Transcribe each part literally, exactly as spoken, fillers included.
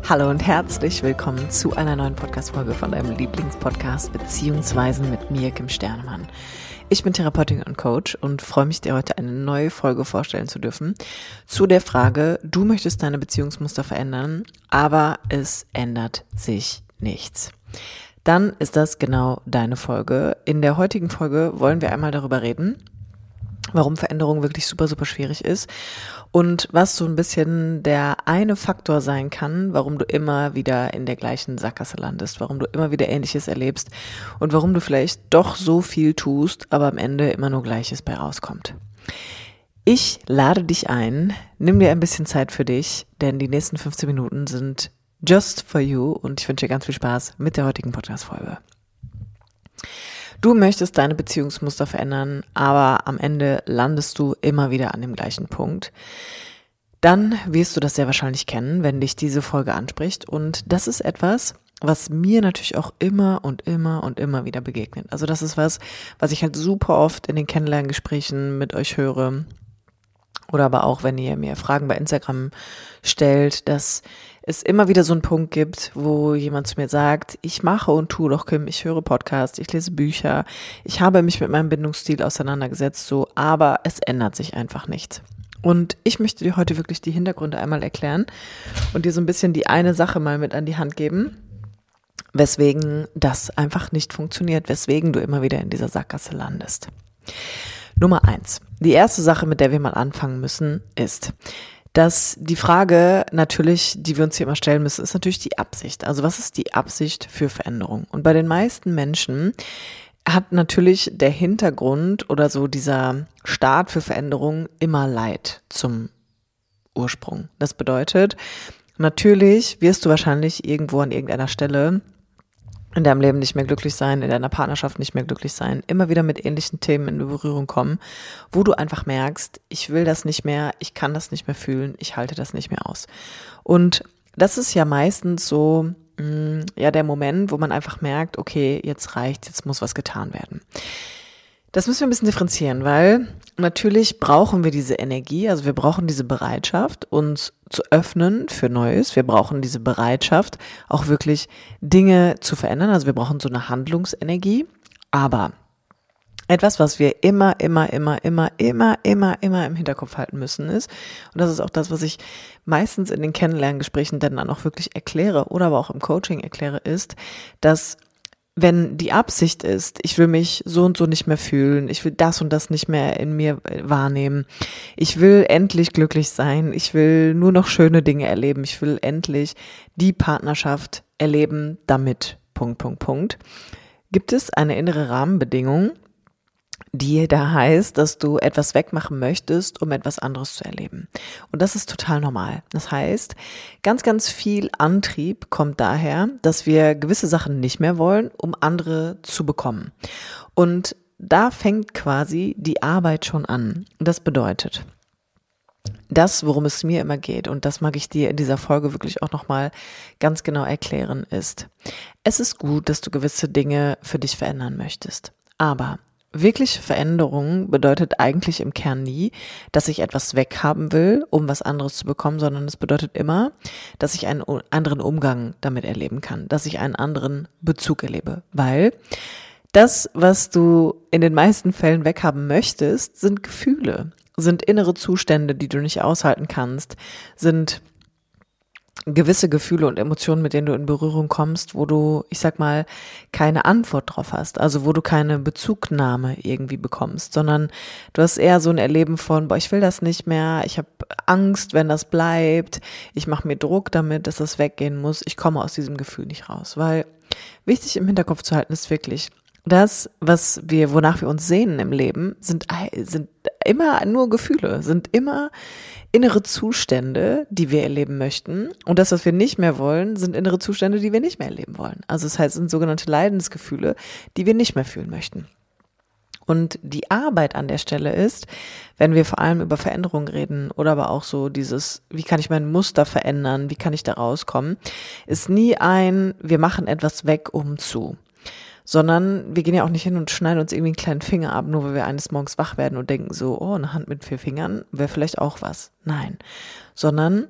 Hallo und herzlich willkommen zu einer neuen Podcast-Folge von deinem Lieblingspodcast beziehungsweise mit mir, Kim Sternemann. Ich bin Therapeutin und Coach und freue mich, dir heute eine neue Folge vorstellen zu dürfen zu der Frage, du möchtest deine Beziehungsmuster verändern, aber es ändert sich nichts. Dann ist das genau deine Folge. In der heutigen Folge wollen wir einmal darüber reden, warum Veränderung wirklich super, super schwierig ist und was so ein bisschen der eine Faktor sein kann, warum du immer wieder in der gleichen Sackgasse landest, warum du immer wieder Ähnliches erlebst und warum du vielleicht doch so viel tust, aber am Ende immer nur Gleiches bei rauskommt. Ich lade dich ein, nimm dir ein bisschen Zeit für dich, denn die nächsten fünfzehn Minuten sind just for you und ich wünsche dir ganz viel Spaß mit der heutigen Podcast-Folge. Du möchtest deine Beziehungsmuster verändern, aber am Ende landest du immer wieder an dem gleichen Punkt. Dann wirst du das sehr wahrscheinlich kennen, wenn dich diese Folge anspricht. Und das ist etwas, was mir natürlich auch immer und immer und immer wieder begegnet. Also das ist was, was ich halt super oft in den Kennenlerngesprächen mit euch höre. Oder aber auch, wenn ihr mir Fragen bei Instagram stellt, dass es immer wieder so einen Punkt gibt, wo jemand zu mir sagt, ich mache und tue doch, Kim, ich höre Podcasts, ich lese Bücher, ich habe mich mit meinem Bindungsstil auseinandergesetzt, so, aber es ändert sich einfach nichts. Und ich möchte dir heute wirklich die Hintergründe einmal erklären und dir so ein bisschen die eine Sache mal mit an die Hand geben, weswegen das einfach nicht funktioniert, weswegen du immer wieder in dieser Sackgasse landest. Nummer eins. Die erste Sache, mit der wir mal anfangen müssen, ist, dass die Frage natürlich, die wir uns hier immer stellen müssen, ist natürlich die Absicht. Also was ist die Absicht für Veränderung? Und bei den meisten Menschen hat natürlich der Hintergrund oder so dieser Start für Veränderung immer Leid zum Ursprung. Das bedeutet, natürlich wirst du wahrscheinlich irgendwo an irgendeiner Stelle in deinem Leben nicht mehr glücklich sein, in deiner Partnerschaft nicht mehr glücklich sein, immer wieder mit ähnlichen Themen in Berührung kommen, wo du einfach merkst, ich will das nicht mehr, ich kann das nicht mehr fühlen, ich halte das nicht mehr aus. Und das ist ja meistens so, mh, ja, der Moment, wo man einfach merkt, okay, jetzt reicht, jetzt muss was getan werden. Das müssen wir ein bisschen differenzieren, weil natürlich brauchen wir diese Energie, also wir brauchen diese Bereitschaft, uns zu öffnen für Neues. Wir brauchen diese Bereitschaft, auch wirklich Dinge zu verändern. Also wir brauchen so eine Handlungsenergie. Aber etwas, was wir immer, immer, immer, immer, immer, immer, immer im Hinterkopf halten müssen ist, und das ist auch das, was ich meistens in den Kennenlerngesprächen dann auch wirklich erkläre oder aber auch im Coaching erkläre, ist, dass wenn die Absicht ist, ich will mich so und so nicht mehr fühlen, ich will das und das nicht mehr in mir wahrnehmen, ich will endlich glücklich sein, ich will nur noch schöne Dinge erleben, ich will endlich die Partnerschaft erleben, damit, Punkt, Punkt, Punkt, gibt es eine innere Rahmenbedingung, die da heißt, dass du etwas wegmachen möchtest, um etwas anderes zu erleben. Und das ist total normal. Das heißt, ganz, ganz viel Antrieb kommt daher, dass wir gewisse Sachen nicht mehr wollen, um andere zu bekommen. Und da fängt quasi die Arbeit schon an. Das bedeutet, das, worum es mir immer geht, und das mag ich dir in dieser Folge wirklich auch nochmal ganz genau erklären, ist, es ist gut, dass du gewisse Dinge für dich verändern möchtest. Aber wirkliche Veränderung bedeutet eigentlich im Kern nie, dass ich etwas weghaben will, um was anderes zu bekommen, sondern es bedeutet immer, dass ich einen anderen Umgang damit erleben kann, dass ich einen anderen Bezug erlebe, weil das, was du in den meisten Fällen weghaben möchtest, sind Gefühle, sind innere Zustände, die du nicht aushalten kannst, sind gewisse Gefühle und Emotionen, mit denen du in Berührung kommst, wo du, ich sag mal, keine Antwort drauf hast, also wo du keine Bezugnahme irgendwie bekommst, sondern du hast eher so ein Erleben von, boah, ich will das nicht mehr, ich habe Angst, wenn das bleibt, ich mache mir Druck damit, dass das weggehen muss, ich komme aus diesem Gefühl nicht raus, weil wichtig im Hinterkopf zu halten ist wirklich, das, was wir, wonach wir uns sehnen im Leben, sind, sind immer nur Gefühle, sind immer innere Zustände, die wir erleben möchten. Und das, was wir nicht mehr wollen, sind innere Zustände, die wir nicht mehr erleben wollen. Also das heißt, sind sogenannte Leidensgefühle, die wir nicht mehr fühlen möchten. Und die Arbeit an der Stelle ist, wenn wir vor allem über Veränderungen reden oder aber auch so dieses, wie kann ich mein Muster verändern, wie kann ich da rauskommen, ist nie ein, wir machen etwas weg, um zu. Sondern wir gehen ja auch nicht hin und schneiden uns irgendwie einen kleinen Finger ab, nur weil wir eines Morgens wach werden und denken so, oh, eine Hand mit vier Fingern wäre vielleicht auch was. Nein, sondern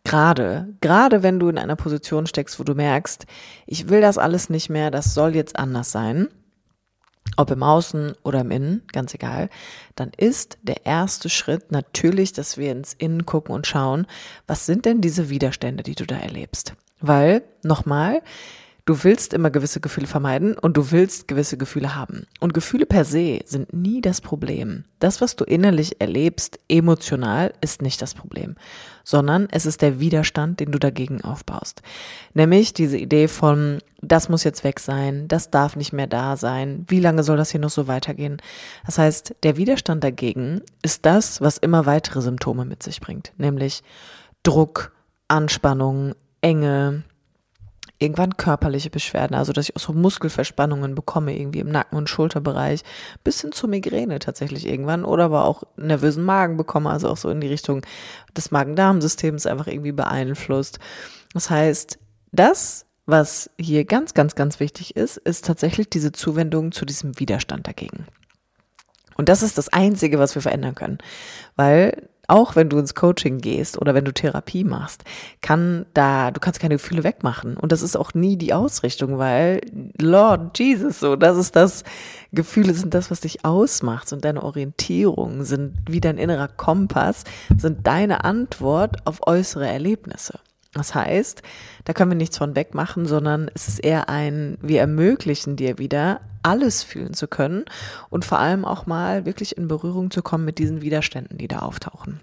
Gerade, gerade wenn du in einer Position steckst, wo du merkst, ich will das alles nicht mehr, das soll jetzt anders sein, ob im Außen oder im Innen, ganz egal, dann ist der erste Schritt natürlich, dass wir ins Innen gucken und schauen, was sind denn diese Widerstände, die du da erlebst? Weil, nochmal, du willst immer gewisse Gefühle vermeiden und du willst gewisse Gefühle haben. Und Gefühle per se sind nie das Problem. Das, was du innerlich erlebst, emotional, ist nicht das Problem, sondern es ist der Widerstand, den du dagegen aufbaust. Nämlich diese Idee von, das muss jetzt weg sein, das darf nicht mehr da sein, wie lange soll das hier noch so weitergehen? Das heißt, der Widerstand dagegen ist das, was immer weitere Symptome mit sich bringt, nämlich Druck, Anspannung, Enge, irgendwann körperliche Beschwerden, also dass ich auch so Muskelverspannungen bekomme, irgendwie im Nacken- und Schulterbereich, bis hin zur Migräne tatsächlich irgendwann, oder aber auch nervösen Magen bekomme, also auch so in die Richtung des Magen-Darm-Systems einfach irgendwie beeinflusst. Das heißt, das, was hier ganz, ganz, ganz wichtig ist, ist tatsächlich diese Zuwendung zu diesem Widerstand dagegen. Und das ist das Einzige, was wir verändern können, weil auch wenn du ins Coaching gehst oder wenn du Therapie machst, kann da, du kannst keine Gefühle wegmachen. Und das ist auch nie die Ausrichtung, weil Lord Jesus, so, das ist das, Gefühle sind das, was dich ausmacht, sind deine Orientierung, sind wie dein innerer Kompass, sind deine Antwort auf äußere Erlebnisse. Das heißt, da können wir nichts von wegmachen, sondern es ist eher ein, wir ermöglichen dir wieder, alles fühlen zu können und vor allem auch mal wirklich in Berührung zu kommen mit diesen Widerständen, die da auftauchen.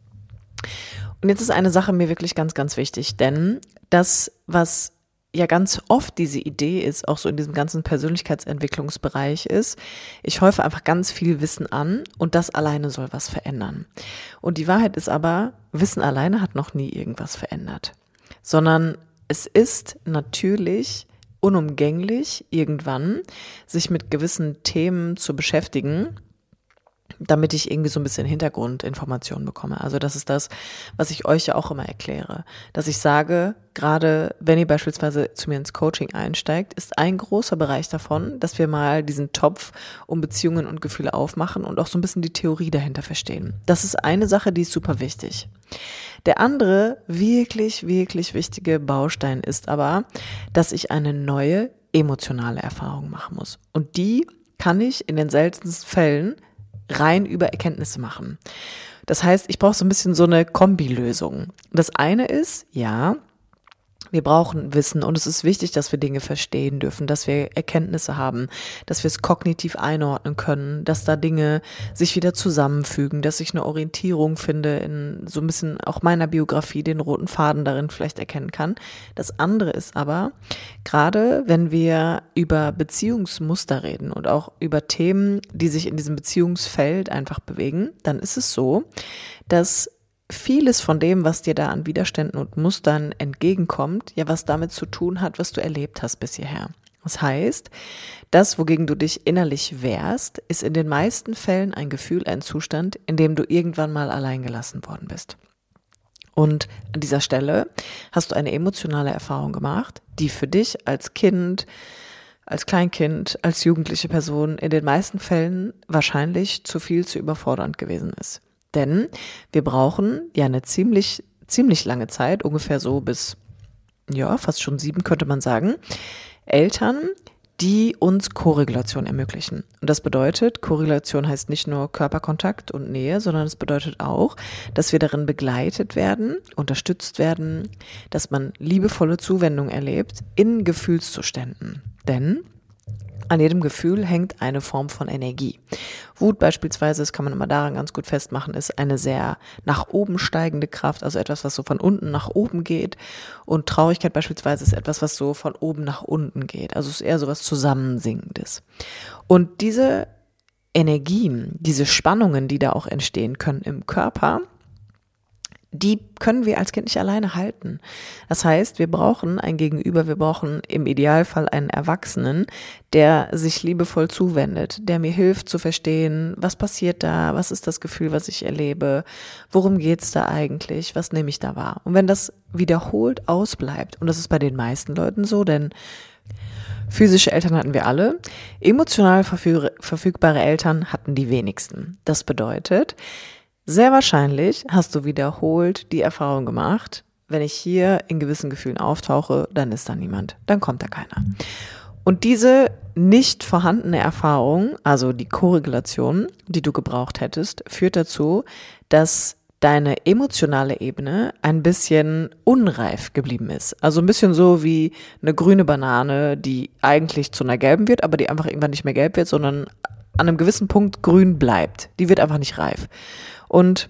Und jetzt ist eine Sache mir wirklich ganz, ganz wichtig, denn das, was ja ganz oft diese Idee ist, auch so in diesem ganzen Persönlichkeitsentwicklungsbereich ist, ich häufe einfach ganz viel Wissen an und das alleine soll was verändern. Und die Wahrheit ist aber, Wissen alleine hat noch nie irgendwas verändert, sondern es ist natürlich unumgänglich, irgendwann sich mit gewissen Themen zu beschäftigen, damit ich irgendwie so ein bisschen Hintergrundinformationen bekomme. Also das ist das, was ich euch ja auch immer erkläre, dass ich sage, gerade wenn ihr beispielsweise zu mir ins Coaching einsteigt, ist ein großer Bereich davon, dass wir mal diesen Topf um Beziehungen und Gefühle aufmachen und auch so ein bisschen die Theorie dahinter verstehen. Das ist eine Sache, die ist super wichtig. Der andere wirklich, wirklich wichtige Baustein ist aber, dass ich eine neue emotionale Erfahrung machen muss. Und die kann ich in den seltensten Fällen rein über Erkenntnisse machen. Das heißt, ich brauche so ein bisschen so eine Kombilösung. Das eine ist, ja, wir brauchen Wissen und es ist wichtig, dass wir Dinge verstehen dürfen, dass wir Erkenntnisse haben, dass wir es kognitiv einordnen können, dass da Dinge sich wieder zusammenfügen, dass ich eine Orientierung finde in so ein bisschen auch meiner Biografie, den roten Faden darin vielleicht erkennen kann. Das andere ist aber, gerade wenn wir über Beziehungsmuster reden und auch über Themen, die sich in diesem Beziehungsfeld einfach bewegen, dann ist es so, dass vieles von dem, was dir da an Widerständen und Mustern entgegenkommt, ja was damit zu tun hat, was du erlebt hast bis hierher. Das heißt, das, wogegen du dich innerlich wehrst, ist in den meisten Fällen ein Gefühl, ein Zustand, in dem du irgendwann mal allein gelassen worden bist. Und an dieser Stelle hast du eine emotionale Erfahrung gemacht, die für dich als Kind, als Kleinkind, als jugendliche Person in den meisten Fällen wahrscheinlich zu viel, zu überfordernd gewesen ist. Denn wir brauchen ja eine ziemlich, ziemlich lange Zeit, ungefähr so bis, ja, fast schon sieben könnte man sagen, Eltern, die uns Korrelation ermöglichen. Und das bedeutet, Korrelation heißt nicht nur Körperkontakt und Nähe, sondern es bedeutet auch, dass wir darin begleitet werden, unterstützt werden, dass man liebevolle Zuwendung erlebt in Gefühlszuständen. Denn an jedem Gefühl hängt eine Form von Energie. Wut beispielsweise, das kann man immer daran ganz gut festmachen, ist eine sehr nach oben steigende Kraft, also etwas, was so von unten nach oben geht. Und Traurigkeit beispielsweise ist etwas, was so von oben nach unten geht. Also es ist eher so was Zusammensinkendes. Und diese Energien, diese Spannungen, die da auch entstehen können im Körper, die können wir als Kind nicht alleine halten. Das heißt, wir brauchen ein Gegenüber, wir brauchen im Idealfall einen Erwachsenen, der sich liebevoll zuwendet, der mir hilft zu verstehen, was passiert da, was ist das Gefühl, was ich erlebe, worum geht's da eigentlich, was nehme ich da wahr. Und wenn das wiederholt ausbleibt, und das ist bei den meisten Leuten so, denn physische Eltern hatten wir alle, emotional verfüg- verfügbare Eltern hatten die wenigsten. Das bedeutet, sehr wahrscheinlich hast du wiederholt die Erfahrung gemacht, wenn ich hier in gewissen Gefühlen auftauche, dann ist da niemand, dann kommt da keiner. Und diese nicht vorhandene Erfahrung, also die Korrelation, die du gebraucht hättest, führt dazu, dass deine emotionale Ebene ein bisschen unreif geblieben ist. Also ein bisschen so wie eine grüne Banane, die eigentlich zu einer gelben wird, aber die einfach irgendwann nicht mehr gelb wird, sondern an einem gewissen Punkt grün bleibt. Die wird einfach nicht reif. Und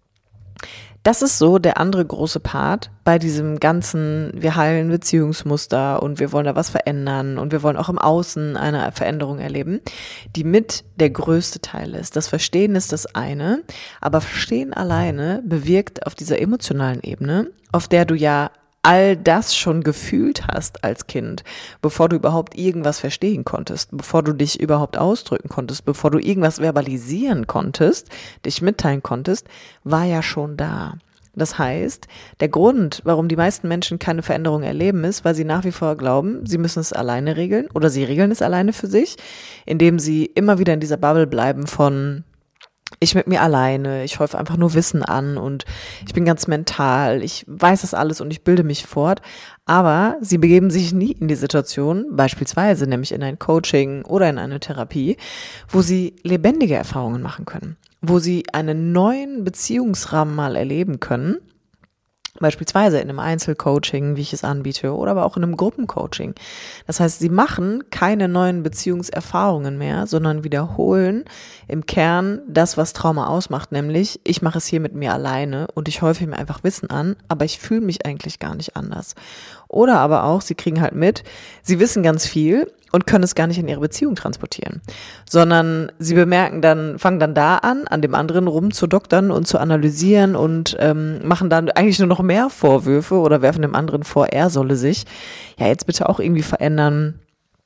das ist so der andere große Part bei diesem ganzen, wir heilen Beziehungsmuster und wir wollen da was verändern und wir wollen auch im Außen eine Veränderung erleben, die mit der größte Teil ist. Das Verstehen ist das eine, aber Verstehen alleine bewirkt auf dieser emotionalen Ebene, auf der du ja all das schon gefühlt hast als Kind, bevor du überhaupt irgendwas verstehen konntest, bevor du dich überhaupt ausdrücken konntest, bevor du irgendwas verbalisieren konntest, dich mitteilen konntest, war ja schon da. Das heißt, der Grund, warum die meisten Menschen keine Veränderung erleben, ist, weil sie nach wie vor glauben, sie müssen es alleine regeln oder sie regeln es alleine für sich, indem sie immer wieder in dieser Bubble bleiben von ich mit mir alleine, ich häufe einfach nur Wissen an und ich bin ganz mental, ich weiß das alles und ich bilde mich fort, aber sie begeben sich nie in die Situation, beispielsweise nämlich in ein Coaching oder in eine Therapie, wo sie lebendige Erfahrungen machen können, wo sie einen neuen Beziehungsrahmen mal erleben können, beispielsweise in einem Einzelcoaching, wie ich es anbiete, oder aber auch in einem Gruppencoaching. Das heißt, sie machen keine neuen Beziehungserfahrungen mehr, sondern wiederholen im Kern das, was Trauma ausmacht, nämlich ich mache es hier mit mir alleine und ich häufe mir einfach Wissen an, aber ich fühle mich eigentlich gar nicht anders. Oder aber auch, sie kriegen halt mit, sie wissen ganz viel und können es gar nicht in ihre Beziehung transportieren, sondern sie bemerken dann, fangen dann da an, an dem anderen rumzudoktern und zu analysieren und ähm, machen dann eigentlich nur noch mehr Vorwürfe oder werfen dem anderen vor, er solle sich ja jetzt bitte auch irgendwie verändern.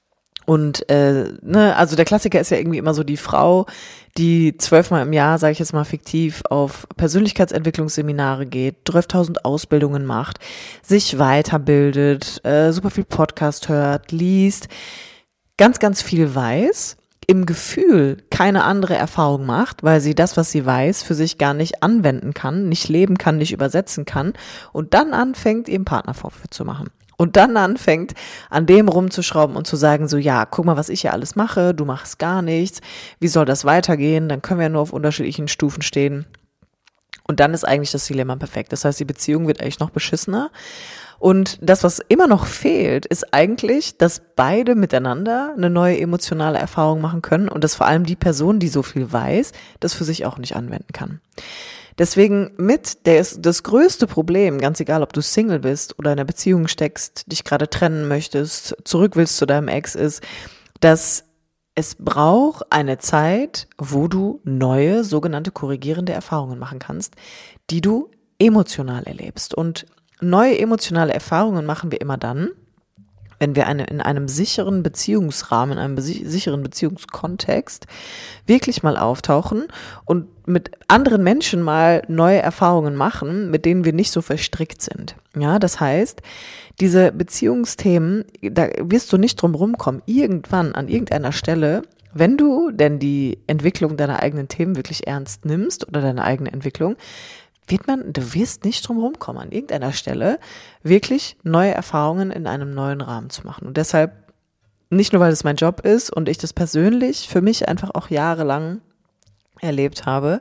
Und äh, ne, also der Klassiker ist ja irgendwie immer so die Frau, die zwölfmal im Jahr, sage ich jetzt mal fiktiv, auf Persönlichkeitsentwicklungsseminare geht, zwölftausend Ausbildungen macht, sich weiterbildet, äh, super viel Podcast hört, liest, ganz, ganz viel weiß, im Gefühl keine andere Erfahrung macht, weil sie das, was sie weiß, für sich gar nicht anwenden kann, nicht leben kann, nicht übersetzen kann und dann anfängt, ihrem Partner Vorwürfe zu machen. Und dann anfängt, an dem rumzuschrauben und zu sagen, so ja, guck mal, was ich hier alles mache, du machst gar nichts, wie soll das weitergehen, dann können wir ja nur auf unterschiedlichen Stufen stehen. Und dann ist eigentlich das Dilemma perfekt. Das heißt, die Beziehung wird eigentlich noch beschissener. Und das, was immer noch fehlt, ist eigentlich, dass beide miteinander eine neue emotionale Erfahrung machen können und dass vor allem die Person, die so viel weiß, das für sich auch nicht anwenden kann. Deswegen mit der ist das größte Problem, ganz egal, ob du Single bist oder in einer Beziehung steckst, dich gerade trennen möchtest, zurück willst zu deinem Ex, ist, dass es braucht eine Zeit, wo du neue, sogenannte korrigierende Erfahrungen machen kannst, die du emotional erlebst. Und neue emotionale Erfahrungen machen wir immer dann, wenn wir eine, in einem sicheren Beziehungsrahmen, in einem besi- sicheren Beziehungskontext wirklich mal auftauchen und mit anderen Menschen mal neue Erfahrungen machen, mit denen wir nicht so verstrickt sind. Ja, das heißt, diese Beziehungsthemen, da wirst du nicht drum rumkommen, irgendwann an irgendeiner Stelle, wenn du denn die Entwicklung deiner eigenen Themen wirklich ernst nimmst oder deine eigene Entwicklung, wird man, du wirst nicht drum rumkommen, an irgendeiner Stelle wirklich neue Erfahrungen in einem neuen Rahmen zu machen. Und deshalb, nicht nur, weil es mein Job ist und ich das persönlich für mich einfach auch jahrelang erlebt habe,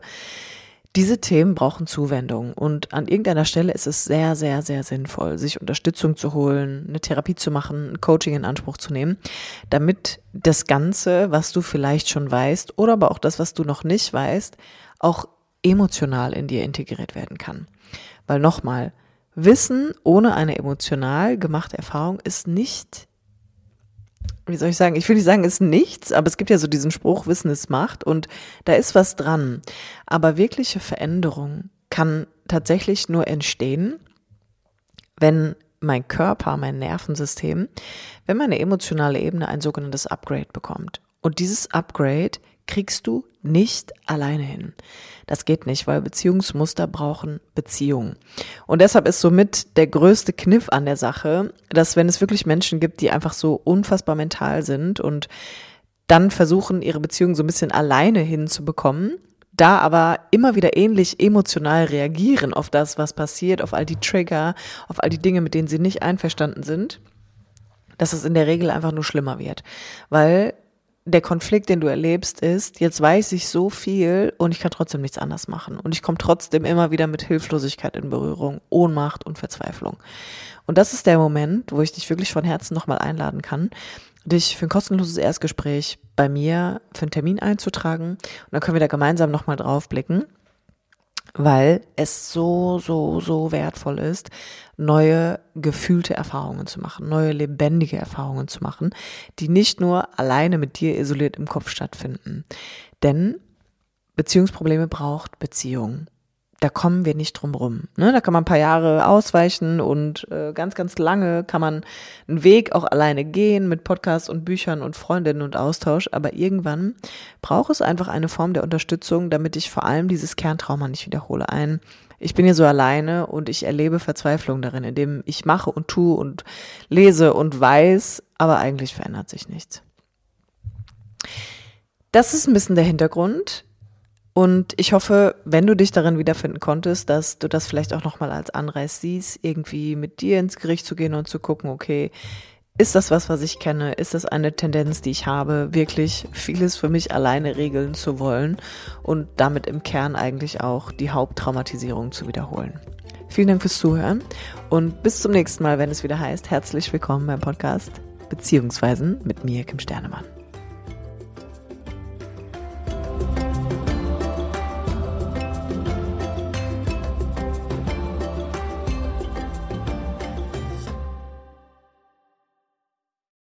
diese Themen brauchen Zuwendung. Und an irgendeiner Stelle ist es sehr, sehr, sehr sinnvoll, sich Unterstützung zu holen, eine Therapie zu machen, ein Coaching in Anspruch zu nehmen, damit das Ganze, was du vielleicht schon weißt oder aber auch das, was du noch nicht weißt, auch emotional in dir integriert werden kann. Weil nochmal, Wissen ohne eine emotional gemachte Erfahrung ist nicht, wie soll ich sagen, ich will nicht sagen, ist nichts, aber es gibt ja so diesen Spruch, Wissen ist Macht und da ist was dran. Aber wirkliche Veränderung kann tatsächlich nur entstehen, wenn mein Körper, mein Nervensystem, wenn meine emotionale Ebene ein sogenanntes Upgrade bekommt. Und dieses Upgrade kriegst du nicht alleine hin. Das geht nicht, weil Beziehungsmuster brauchen Beziehung. Und deshalb ist somit der größte Kniff an der Sache, dass wenn es wirklich Menschen gibt, die einfach so unfassbar mental sind und dann versuchen, ihre Beziehung so ein bisschen alleine hinzubekommen, da aber immer wieder ähnlich emotional reagieren auf das, was passiert, auf all die Trigger, auf all die Dinge, mit denen sie nicht einverstanden sind, dass es in der Regel einfach nur schlimmer wird. Weil der Konflikt, den du erlebst, ist, jetzt weiß ich so viel und ich kann trotzdem nichts anders machen. Und ich komme trotzdem immer wieder mit Hilflosigkeit in Berührung, Ohnmacht und Verzweiflung. Und das ist der Moment, wo ich dich wirklich von Herzen nochmal einladen kann, dich für ein kostenloses Erstgespräch bei mir für einen Termin einzutragen. Und dann können wir da gemeinsam nochmal drauf blicken, weil es so, so, so wertvoll ist, neue gefühlte Erfahrungen zu machen, neue lebendige Erfahrungen zu machen, die nicht nur alleine mit dir isoliert im Kopf stattfinden. Denn Beziehungsprobleme braucht Beziehung. Da kommen wir nicht drum rum. Ne? Da kann man ein paar Jahre ausweichen und äh, ganz, ganz lange kann man einen Weg auch alleine gehen mit Podcasts und Büchern und Freundinnen und Austausch. Aber irgendwann braucht es einfach eine Form der Unterstützung, damit ich vor allem dieses Kerntrauma nicht wiederhole. Ein, ich bin hier so alleine und ich erlebe Verzweiflung darin, indem ich mache und tue und lese und weiß, aber eigentlich verändert sich nichts. Das ist ein bisschen der Hintergrund. Und ich hoffe, wenn du dich darin wiederfinden konntest, dass du das vielleicht auch nochmal als Anreiz siehst, irgendwie mit dir ins Gericht zu gehen und zu gucken, okay, ist das was, was ich kenne? Ist das eine Tendenz, die ich habe, wirklich vieles für mich alleine regeln zu wollen und damit im Kern eigentlich auch die Haupttraumatisierung zu wiederholen? Vielen Dank fürs Zuhören und bis zum nächsten Mal, wenn es wieder heißt, herzlich willkommen beim Podcast Beziehungsweisen mit mir, Kim Sternemann.